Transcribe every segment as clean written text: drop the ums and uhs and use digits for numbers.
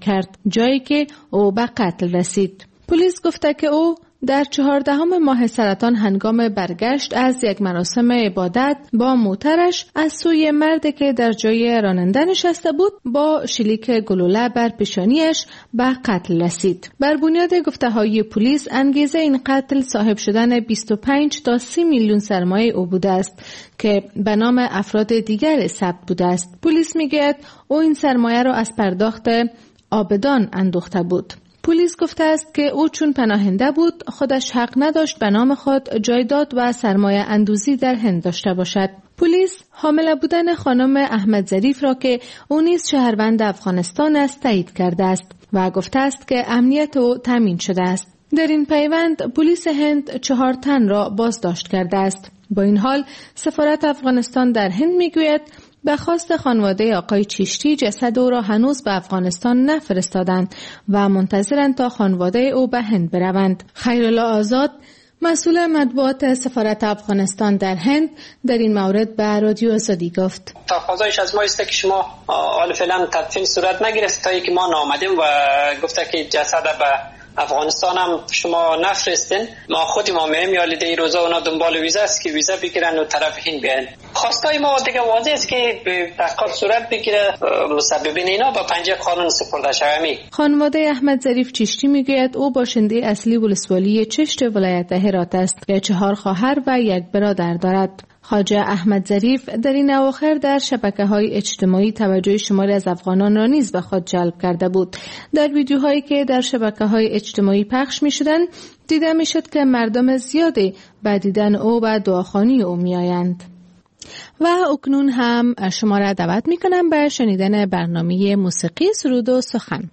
می‌کرد، جایی که او به قتل رسید. پلیس گفته که او در 14 ماه سرطان هنگام برگشت از یک مراسم عبادت با موترش از سوی مردی که در جای راننده نشسته بود با شلیک گلوله بر پیشانیش به قتل رسید. بر بنیاد گفته‌های پلیس انگیزه این قتل صاحب شدن 25 تا 30 میلیون سرمایه او بوده است که به نام افراد دیگر ثبت بوده است. پلیس میگوید او این سرمایه را از پرداخت آبدان اندوخته بود. پلیس گفته است که او چون پناهنده بود خودش حق نداشت به نام خود جایداد و سرمایه اندوزی در هند داشته باشد. پلیس حامل بودن خانم احمد ظریف را که او نیز شهروند افغانستان است تایید کرده است و گفته است که امنیت او تامین شده است. در این پیوند پلیس هند 4 تن را بازداشت کرده است. با این حال سفارت افغانستان در هند میگوید به خواست خانواده آقای چیشتی جسد او را هنوز به افغانستان نفرستادند و منتظرند تا خانواده او به هند بروند. خیرالله آزاد مسئول مطبوعات سفارت افغانستان در هند در این مورد به رادیو آزادی گفت: تقاضایش از ما است که شما حال فعلا تدفین صورت نگرفت تا اینکه ما آمدیم و گفته که جسد به افغانستان هم شما نفرستین، ما خودی ما میایم یا لیده روزا اونا دنبال ویزا است که ویزا بگیرن و طرف هند بیاین. خواستای ما دیگه واضح است که تحقیقات صورت بگیره، مسببین اینا با پنجه قانون سپرده شوند. خانواده احمد ظریف چیشتی میگوید او باشنده اصلی ولسوالی چشت ولایت هرات است که 4 خواهر و 1 برادر دارد. خواجه احمد ظریف در این اواخر در شبکه‌های اجتماعی توجه شماری از افغانان را نیز به خود جلب کرده بود. در ویدیوهایی که در شبکه‌های اجتماعی پخش می‌شدند دیده می‌شد که مردم زیادی به دیدن او و دعاخوانی او می‌آیند. و اکنون هم شما را دعوت می‌کنم به شنیدن برنامه موسیقی سرود و سخن.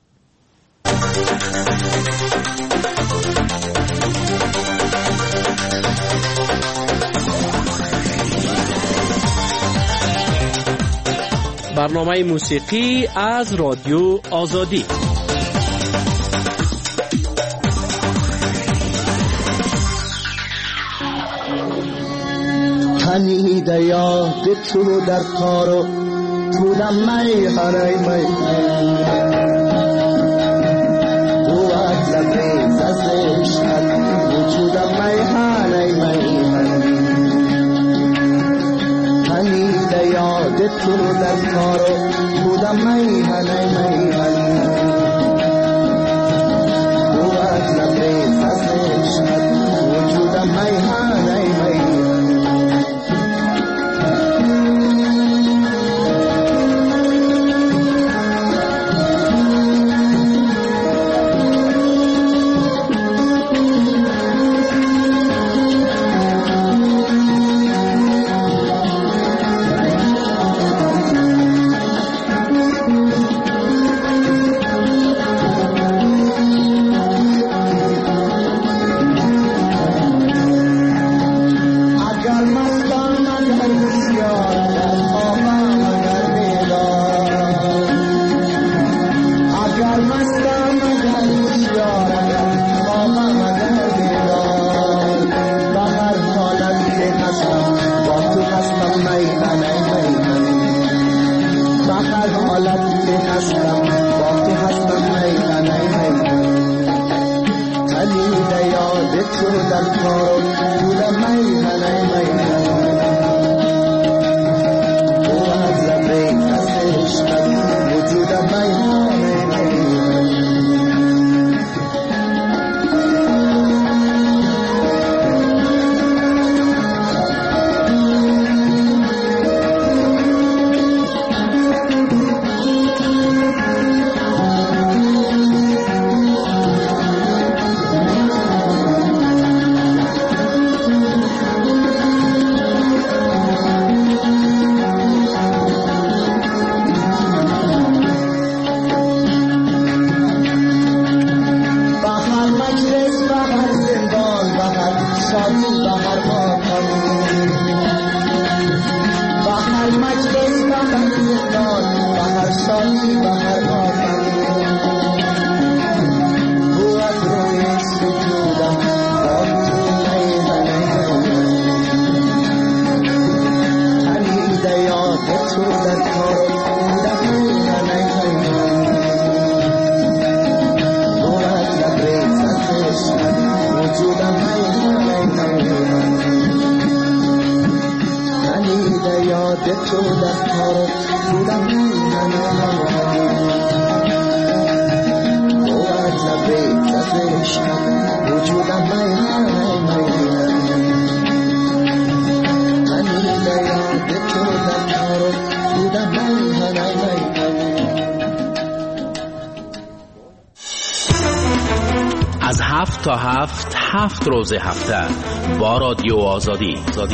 برنامه موسیقی از رادیو آزادی. تنیده یاد تو در کارو بودم می هرای می بود لبریز از عشقت وجودم می هرای می تنیده یاد تو در کارو بودم می هرای می بود لبریز از عشقت وجودم می هرای می تو در کار بودم میهنم بود لبه عشقت وجودم میهنم من یاد تو در کار بودم میهنم از 7 تا 7 روز هفته با رادیو آزادی.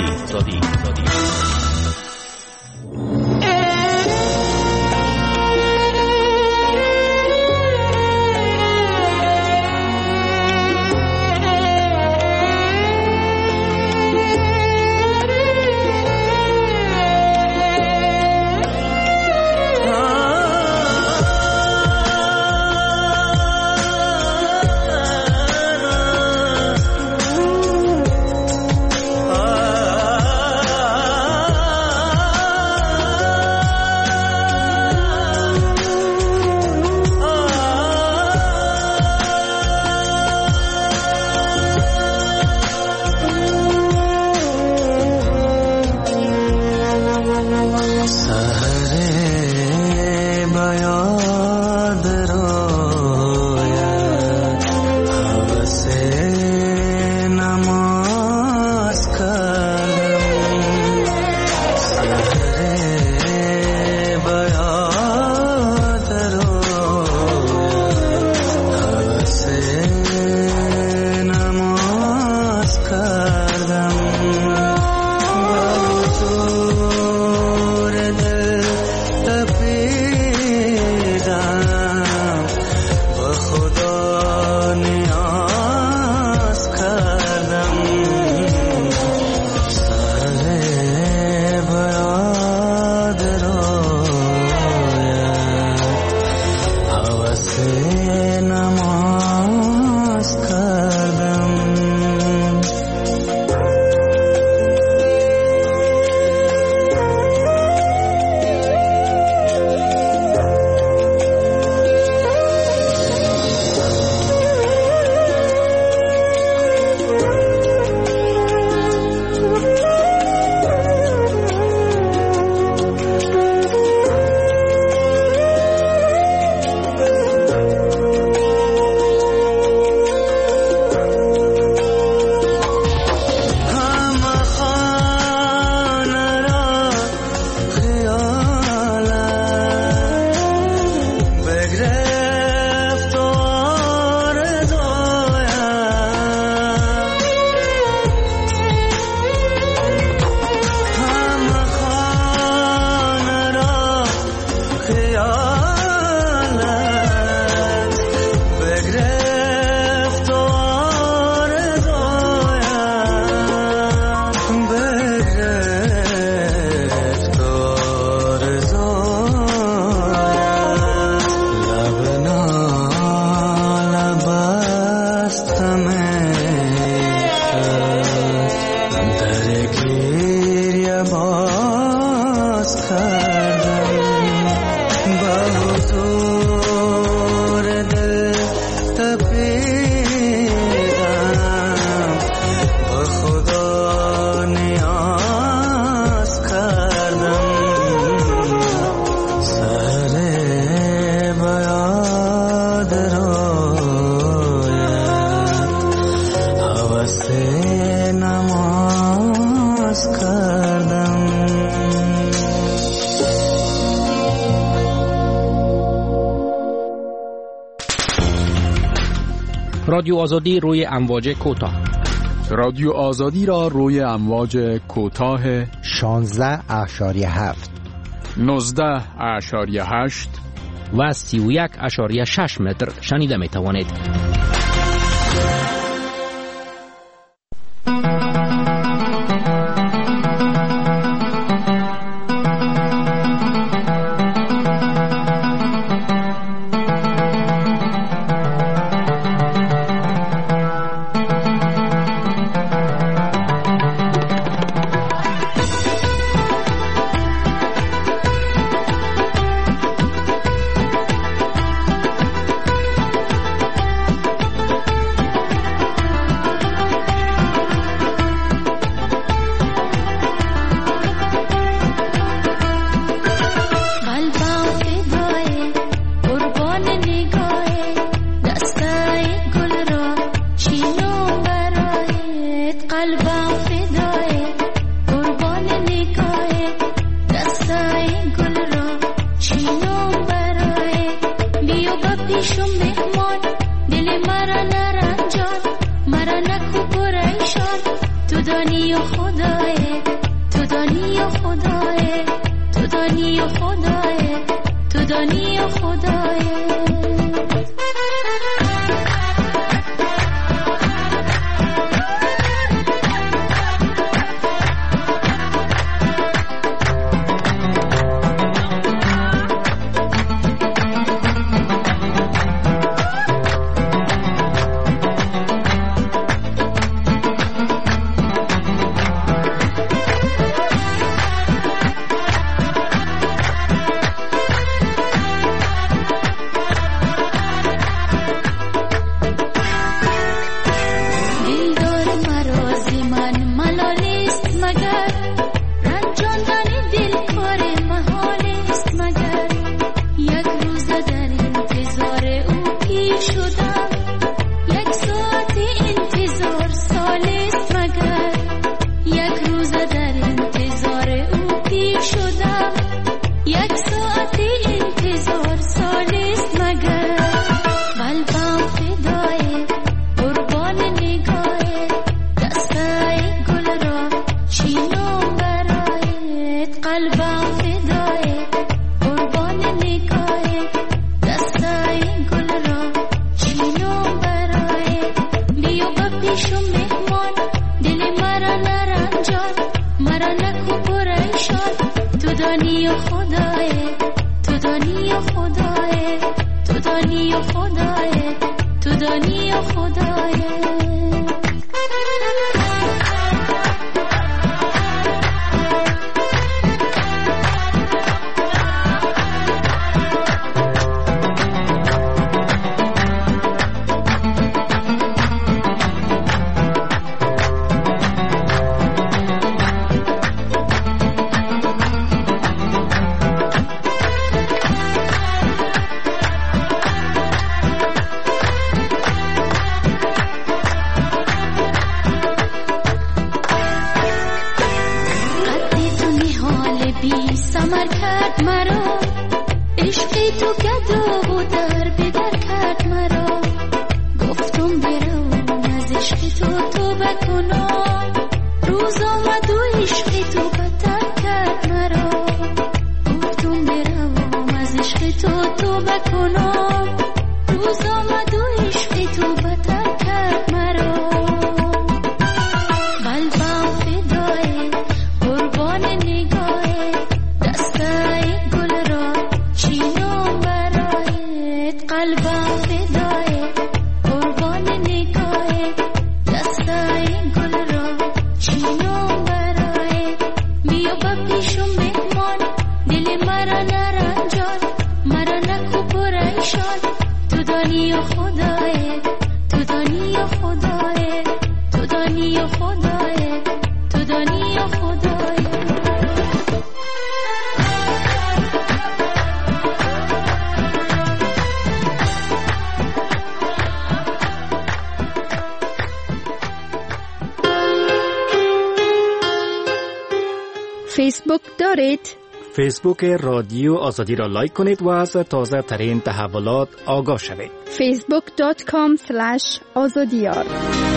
رادیو آزادی روی امواج کوتاه. رادیو آزادی را روی امواج کوتاه 16.7 19.8 و 31.6 متر شنیده می توانید. پیشم مهمان دل مرا نرنجان مرا نکو پریشان تو دانی و خدای تو دانی و خدای تو دانی و خدای تو دانی و خدای فیسبوک دارید؟ فیسبوک رادیو آزادی را لایک کنید و از تازه ترین تحولات آگاه شوید. facebook.com/azadiyar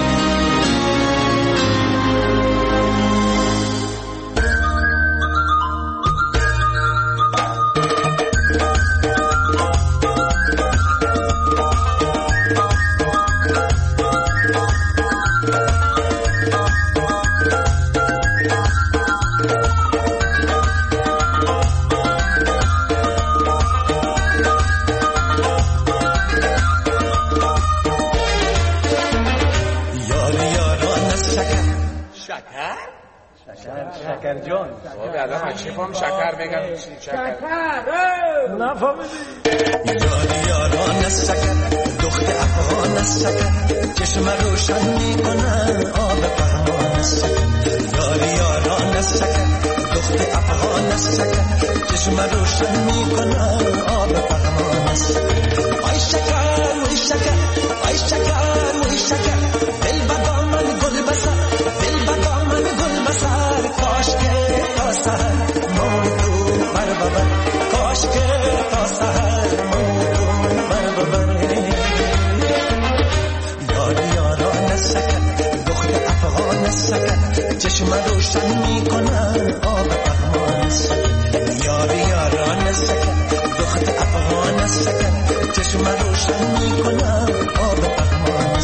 شکر جان الان هرچی فهم شکر بگم شکر نفهمیدی یاران از شکر دخت افغان از شکر چشم روشن میکنن آب فرمان از شکر یاران از شکر دخت افغان از شکر چشم روشن میکنن آب فرمان از آی شکر وی شکر آی شکر وی شکر دل بدا من گل بسر دل بدا من گل بسر کاش که تا سهر موتو بر ببر کاش که تا سهر موتو بر ببر میکنم آب پهمان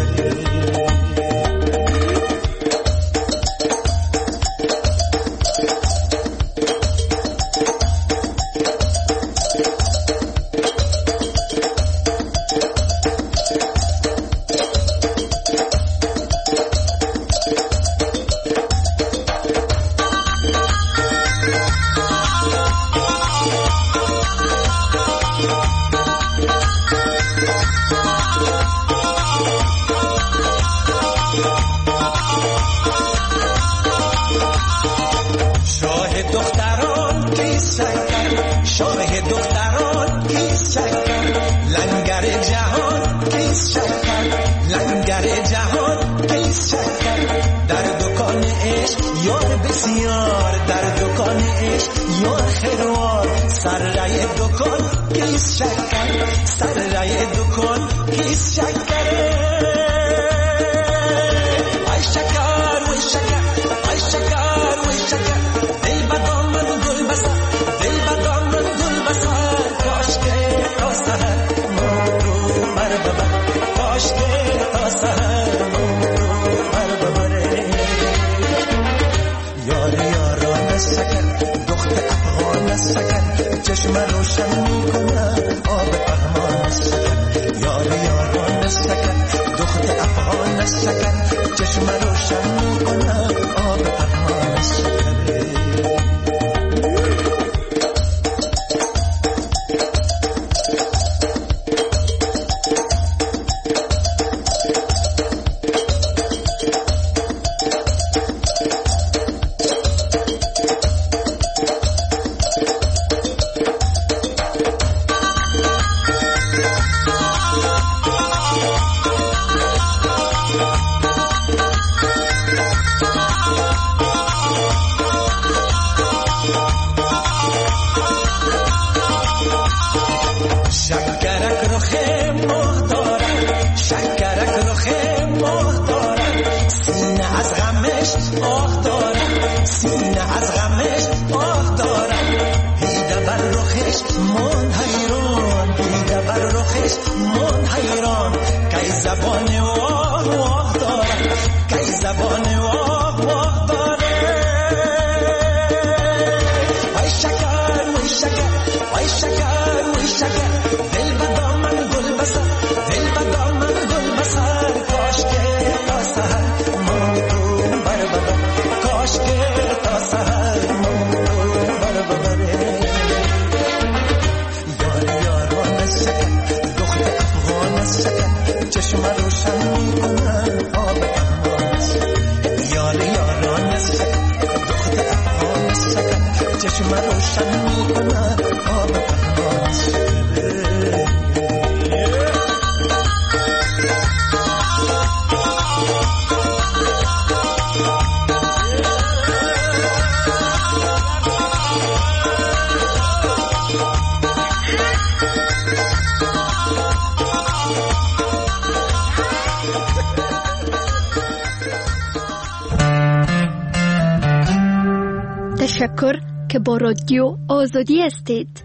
تشکر که با رادیو آزادی هستید.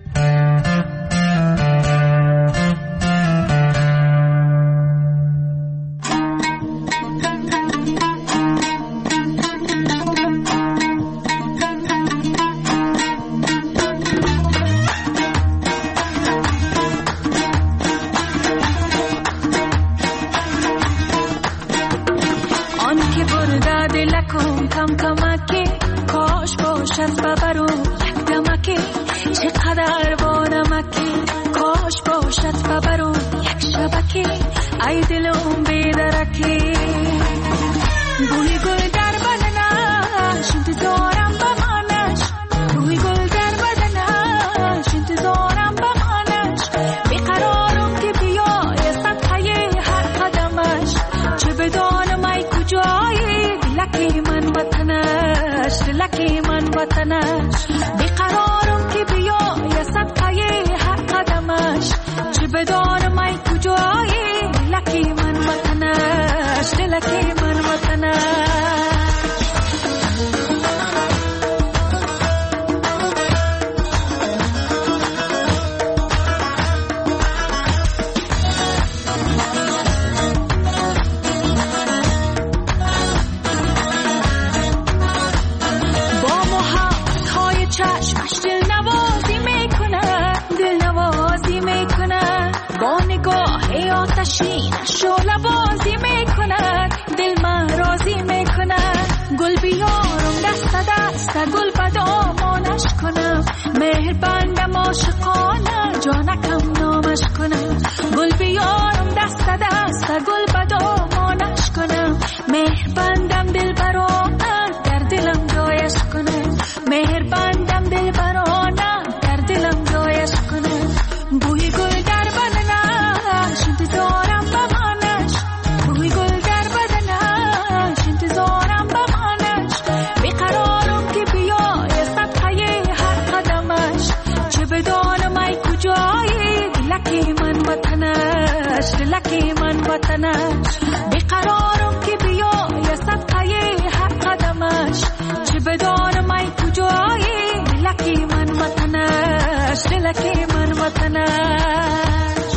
آتشین شعله بازی میکند دل من راضی میکند گل بیارم دست دست گل به دامانش کنم مهربانم عاشقانه جانکم نامش کنم گل بیارم دست دست گل به دامانش کنم مهربانم دلبرانه در دلم جایش کنم مهربانم دلبرانه در دلم جایش کنم بوی گل در بدنش انتظارم بمانش بوی گل در بدنش انتظارم بمانش بیقرارم که بیای صدقه هر قدمش چه بدانم ای کجایی دلکی من وطنش دلکی من وطنش بیقرارم که بیای صدقه هر قدمش چه بدانم ای کجایی دلکی من وطنش دلکی من وطنش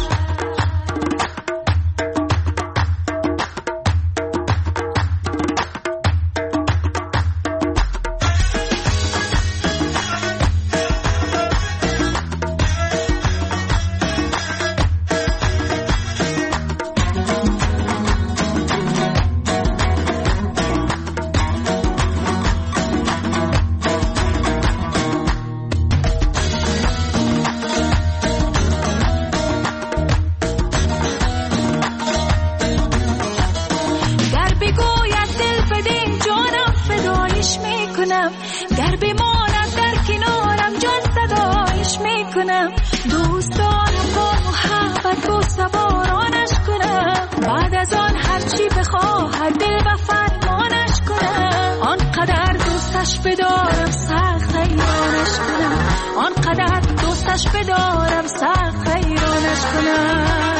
گر بماند در کنارم جان صدایش میکنم دوست دارم با محبت با سوارانش کنم بعد از آن هرچی بخواهد دل و فرمانش کنم آنقدر دوستش بدارم سخت حیرانش کنم آنقدر دوستش بدارم سخت حیرانش کنم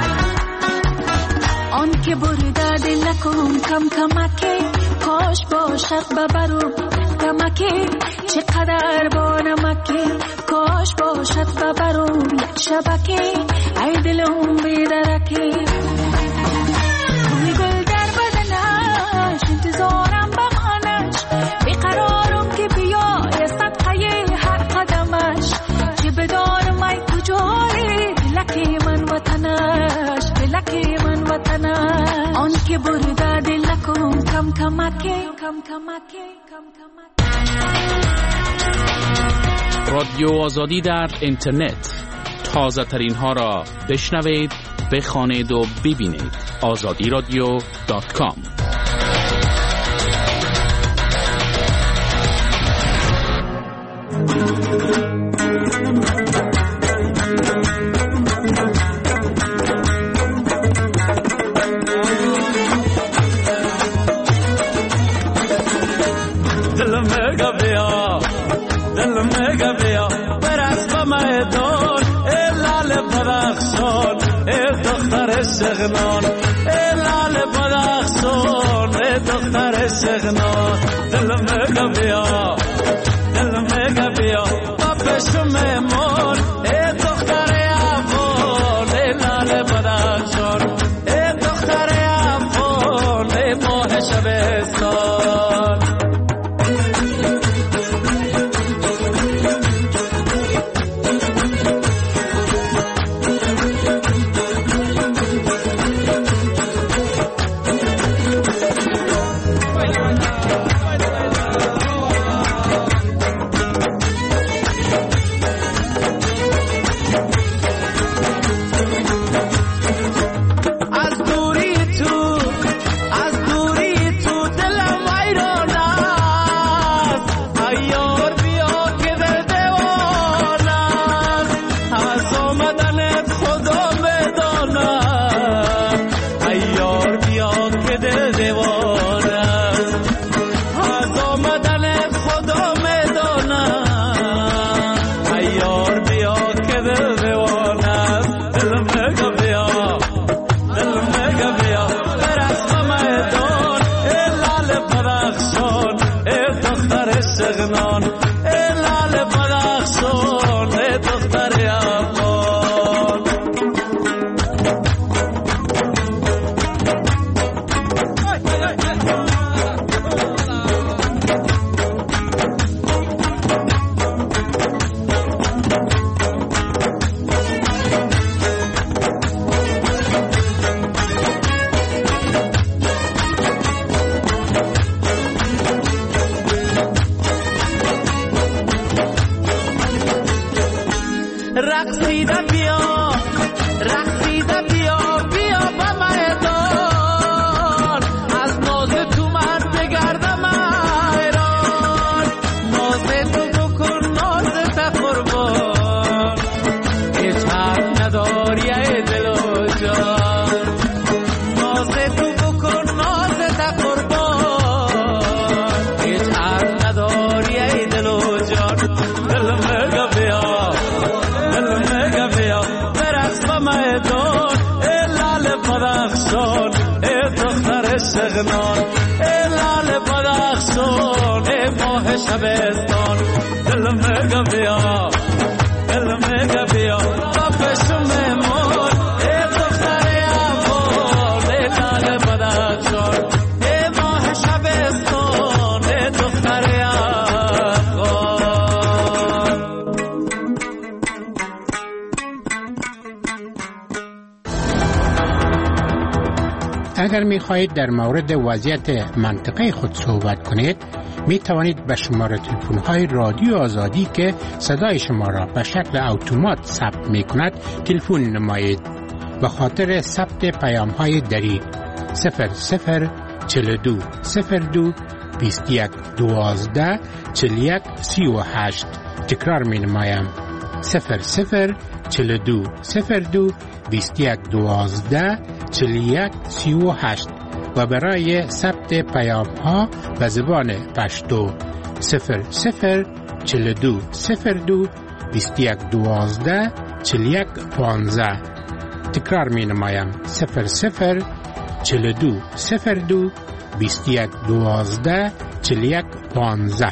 آن که برده دل نکن کم کمکی کاش باشد ببرم کمکی چقدر با نمکی کاش باشد ببرم یک شبکی ای دلم بیدرکی بوی گل در بدنش انتظارم بمانش بیقرارم که بیای صدقه هر قدمش چه بدانم ای کجایی دلکی من وطنش دلکی من وطنش آن که برده دل نکن کم کمکی کم کمکی کم کمکی رادیو آزادی در اینترنت تازه ترین ها را بشنوید بخوانید و ببینید azadiradio.com سغنان لال بدخشان دختر سغنان دل مگا بیا بابش میمون دختر افغان لال بدخشان دختر افغان ماه شبستان بدخشان ای دختر شغنان ای لال بدخشان ای ماه شبستان دل میگه بیا دل میگه بیا با پشم مون ای دختر افغان ای لال بدخشان ای ماه شبستان ای دختر افغان. اگر می خواهید در مورد وضعیت منطقه خود صحبت کنید می توانید به شماره تلفن های رادیو آزادی که صدای شما را به شکل اتومات ثبت می کند تلفن نمایید. به خاطر ثبت پیام های دری 0042 02 21 12 41 38. تکرار می نمایم 0042 02 21 12 41 38 و برای ثبت پیام ها به زبان پشتو 0042 02 21 12 41 15. تکرار می نمایم 0042 02 21 12 41 15.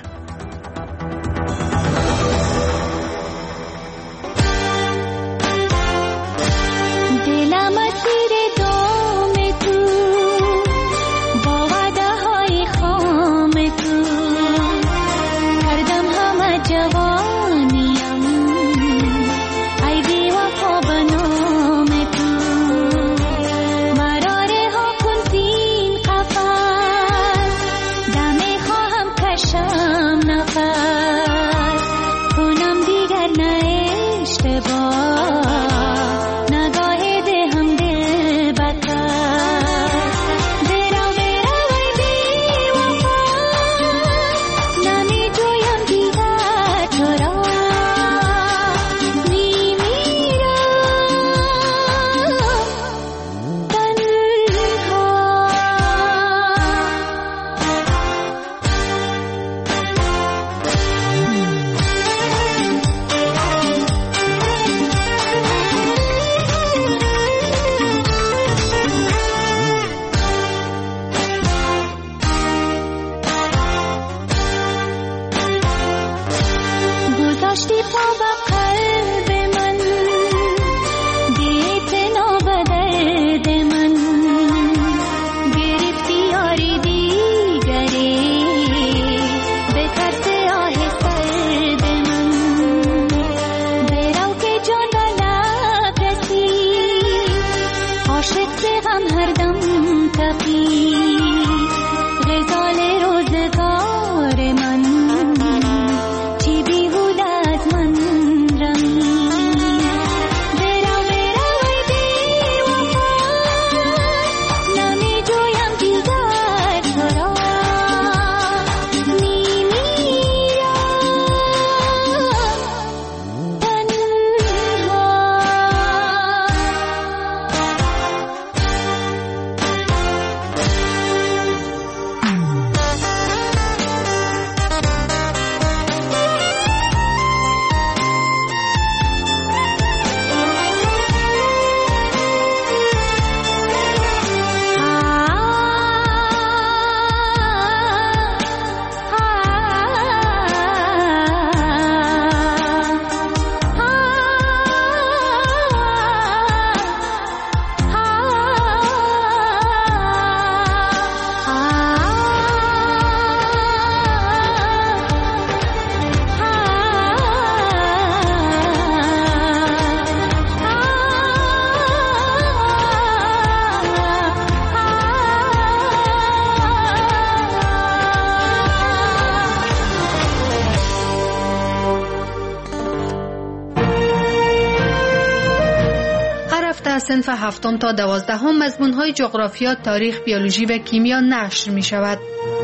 صنف 7 تا 12 مضمون‌های جغرافیا، تاریخ، بیولوژی و کیمیا نشر می‌شود.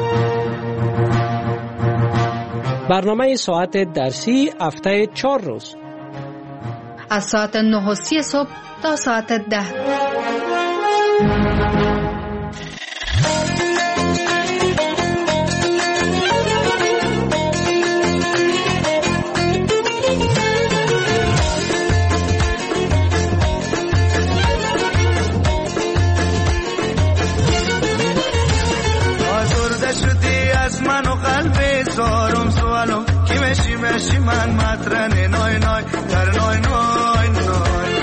برنامه ساعت درسی هفته 4 روز از ساعت 9:30 صبح تا ساعت 10. مشی مشی من مطرن نای نای در نای نای نای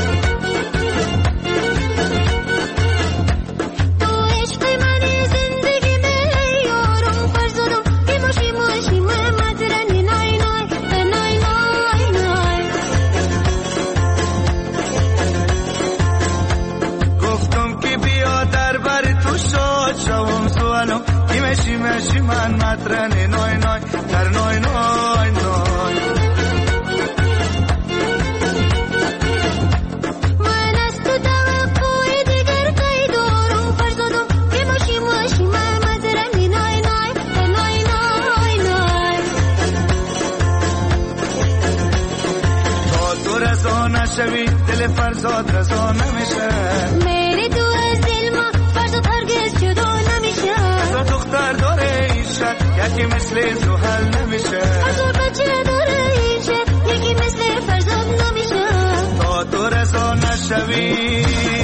مشی مشی من مطرن نای نای در نای نای نای من از تو توقع دیگر قید دارم فرزادم که مشی مشی من مطرن نای نای در نای نای نای تا تو رضا نشوی دل فرزاد رضا نمیشه میری تو از دل ما فرزاد هرگز جدا نمیشه دختر داره این شهر یکی مثل زحل نمیشه هزار بچه داره این شهر یکی مثل فرزاد نمیشه تا تو رضا نشوی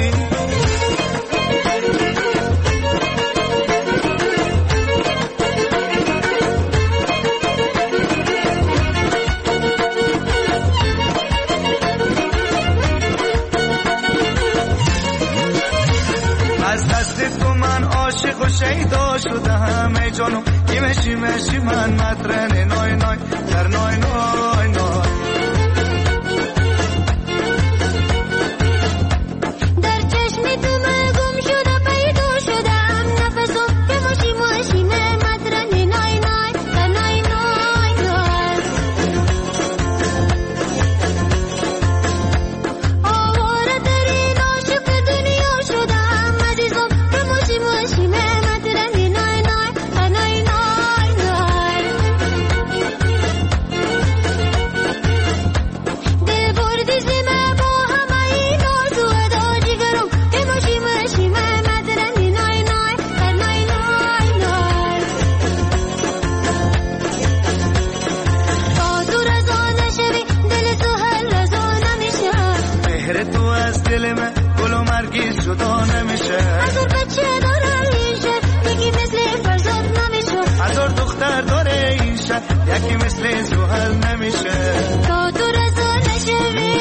از دست تو من عاشق و شیدا شدم ای جانو کی مشی مشی من مطرن نای نای در نای نای نای در چشم تو من گم شده پیدا شدم نفسم که مشی مشی من مطرن نای نای در نای نای نای آواره ترین عاشق دنیا شدم عزیزم که مشی مشی من مطرن نای نای در نای نای نای دل بردی زمه با همه این آرزو ادا جگرم که مشی مشی من مطرن نای نای در نای نای نای تا تو رضا نشوی دل تو هر رضا نمیشه مهر تو از دل من گل و مرگیز جدا نمیشه هزار بچه داره این شهر یکی مثل فرزاد نمیشه هزار دختر داره این شهر یکی مثل زحل نمیشه تا تو رضا نشوی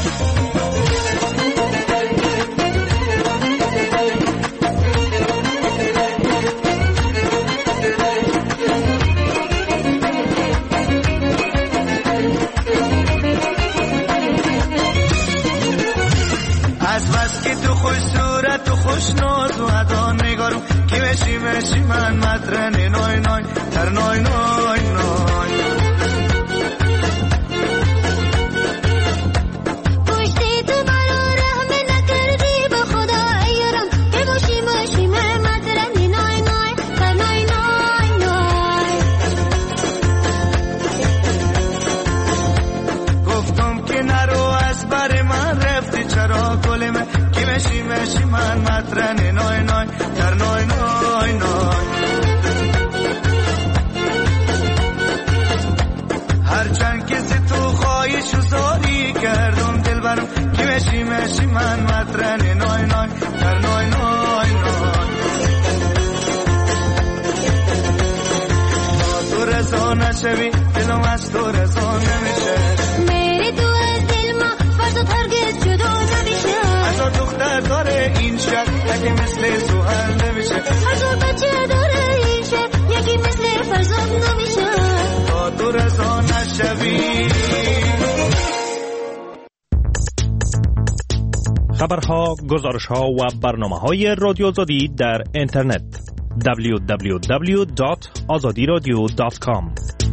از بس که تو خوش صورت و خوش ناز و ادا نگارم کی مشی مشی من مطرن نای نای در نای نای نای پشتی تو برا رحم نکردی به خدا ایرم که مشی مشی من مطرن نای نای در نای نای نای گفتم که نرو از بر من رفتی چرا گل من کی مشی مشی من مطرن نای نای در نای نای نای هرچند که ز تو خواهش و زاری کردم دل برم کی مشی مشی من مطرن نای نای در نای نای نای تا تو رضا نشوی دلم از تو رضا نمیشه میری تو از دل ما فرزاد هرگز جدا نمیشه هزار دختر داره این شهر یکی مثل زحل نمیشه هزار بچه داره این شهر یکی مثل فرزاد نمیشه تا تو رضا نشوی خبرها، گزارشها و برنامه‌های رادیو آزادی در اینترنت www.azadiradio.com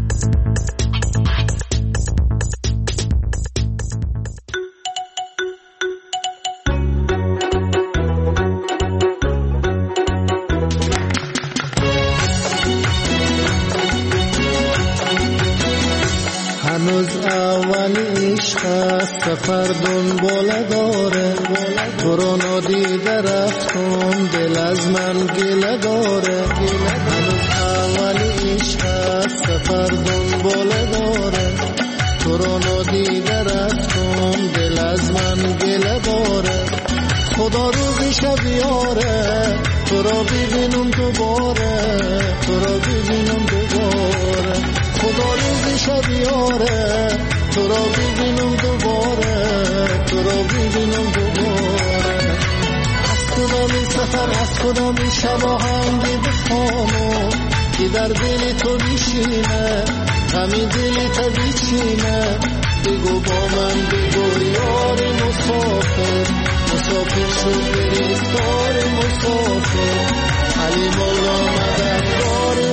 هنوز اول عشق است سفر دنباله داره تو رو نادیده رفتم دل از من گله داره هنوز اول عشق است سفر دنباله داره تو رو نادیده رفتم دل از من گله داره خدا روزی شب یاره تو رو ببینم دوباره تو رو ببینم دوباره خدا روزی شب یاره تو را ببینم دوباره تو را ببینم دوباره از کدامی سفر از کدامی شب آهنگی بخوانم که در دل تو بیشینه همین دلی تا بیچینه بگو با من بگو یار مسافر مسافر شد گریستار مسافر علی مولا مددگار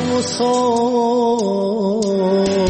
مسافر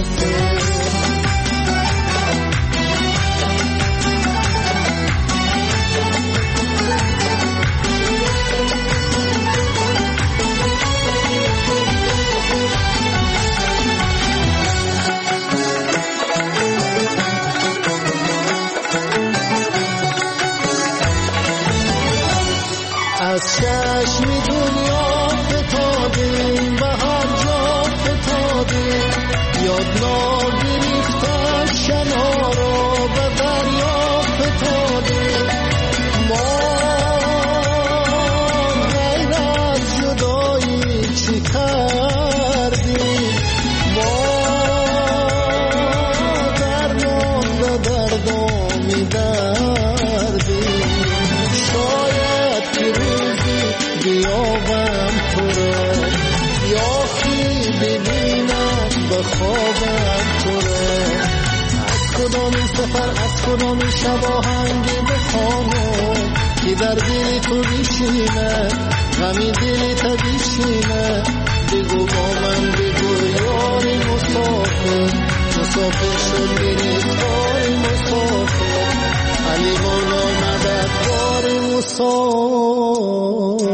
از چشم دنیا فتادیم به هر جا فتادیم یاد نگرفتن شنارا به دریا فتادیم ما غیر از جدایی چی کردیم ما درمان به دردم می‌دردیم شاید بیابم تو را یا خی ببینم به خوابم تو را از کدامی سفر از کدامی شب آهنگی بخوانم که در دل تو بیشینه غمی دل تا بیشینه بگو با من بگو یاری مسافر مسافر شد گریستار مسافر علی مولا مددگار مسافر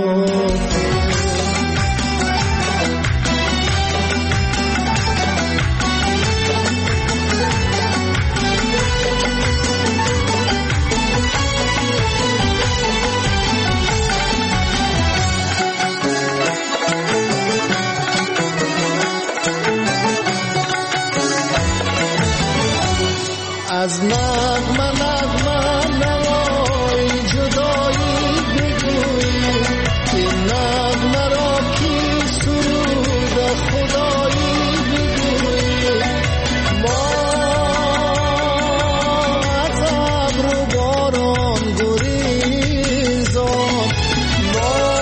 از نغمه نغمه نوای جدایی بگویی که نغمه را کی سرود خدایی بگویی ما از ابر و باران گریزان ما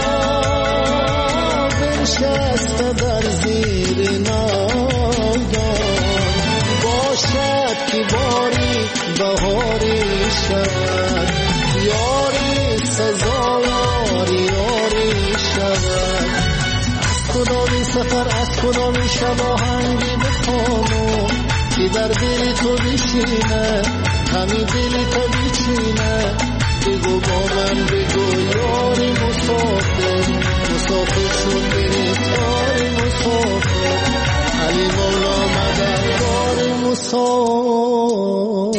بنشسته در زیر ناودان باشد که باری بهاری شود یاری سزاواری یاری شود از کدامی سفر از کدامی شب آهنگی بخوانم که در دل تو بیشینه همین دل تا بیچینه بگو با من بگو یاری مسافر مسافر شد گریستار مسافر علی مولا مددگار مسافر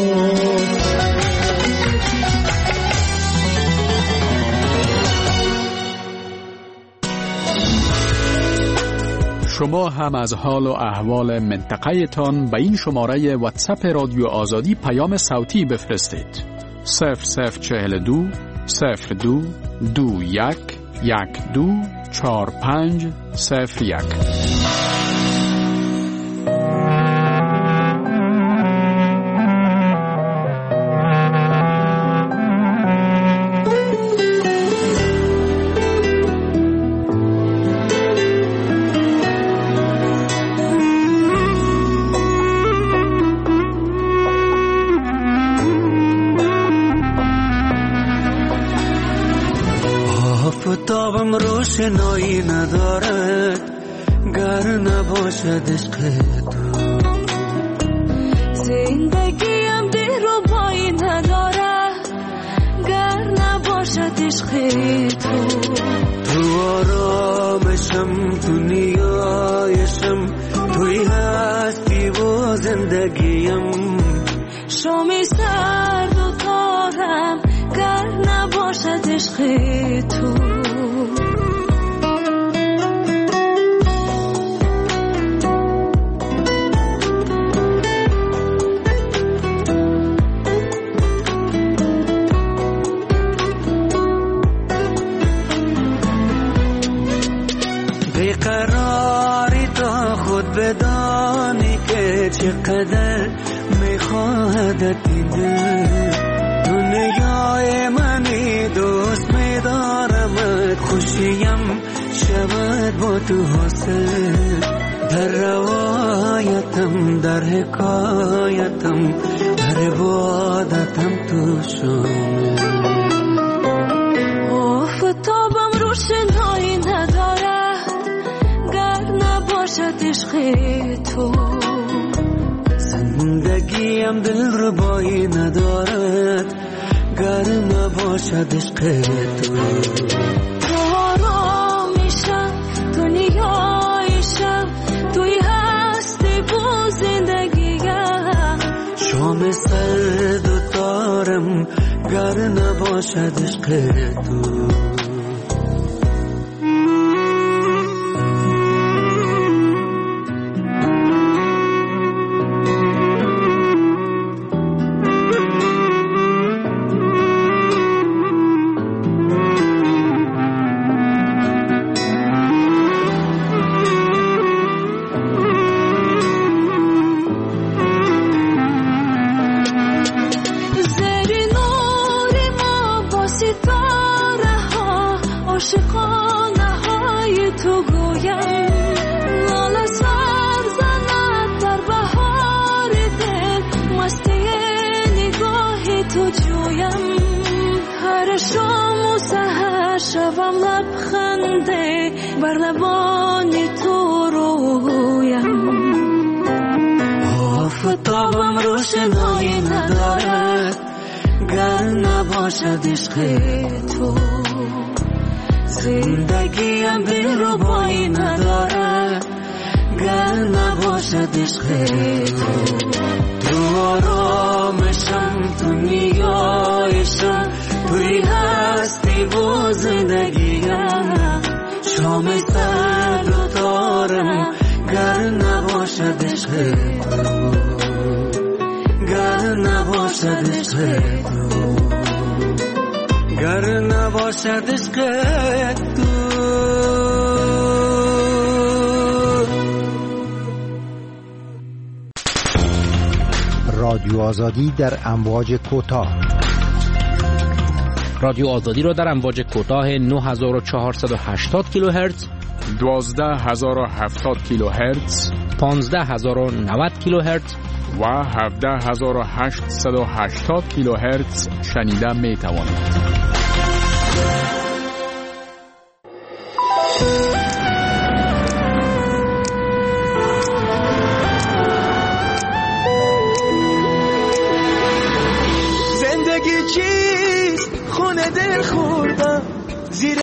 شما هم از حال و احوال منطقه تان به این شماره واتساپ رادیو آزادی پیام صوتی بفرستید 0042 02 21 12 45 01. آفتابم روشنایی ندارد گر نباشد عشق تو زندگیم دلربایی ندارد گر نباشد عشق تو تو آرامشم تو نیایشم توی هستی و زندگیم شامی سرد و تارم گر نباشد عشق تو بیقراری تا خود بدانی چقدر میخواهد دیده دنیای منی دوست میدارمت خوشیم شود با تو حاصل در روایتم در حکایتم در عبادتم تو شامل آفتابم روشنایی ندارد گر نباشد عشق تو زندگیم دلربایی ندارد گر نباشد عشق تو آرامیشم دنیایشم توی هستی با زندگیم شام سرد و تارم گر نباشد عشق تو بر لبانی تو رویم آفتابم روشنایی ندارد گر نباشد عشق تو زندگیم دلربایی ندارد گر نباشد عشق تو تو آرامشم تو نیایشم توی هستی با زندگیم شام سرد و تارم گر نباشد عشق تو گر نباشد عشق تو گر نباشد عشق تو رادیو آزادی در امواج کوتاه رادیو آزادی را در امواج کوتاه 9480 کیلوهرتز 12070 کیلوهرتز 15090 کیلوهرتز و 17880 کیلوهرتز شنیده می توانید.